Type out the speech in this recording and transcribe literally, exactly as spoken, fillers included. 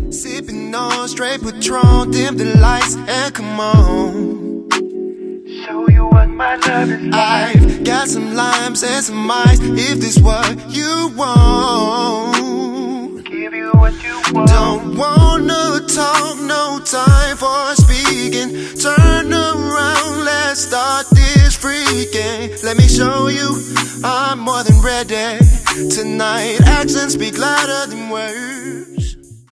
Sipping on straight Patron, dim the lights and come on. Show you what my love is like. I've got some limes and some ice, if this what you want. Give you what you want. Don't wanna talk, no time for speaking. Turn around, let's start this freaking. Let me show you, I'm more than ready. Tonight actions speak louder than words.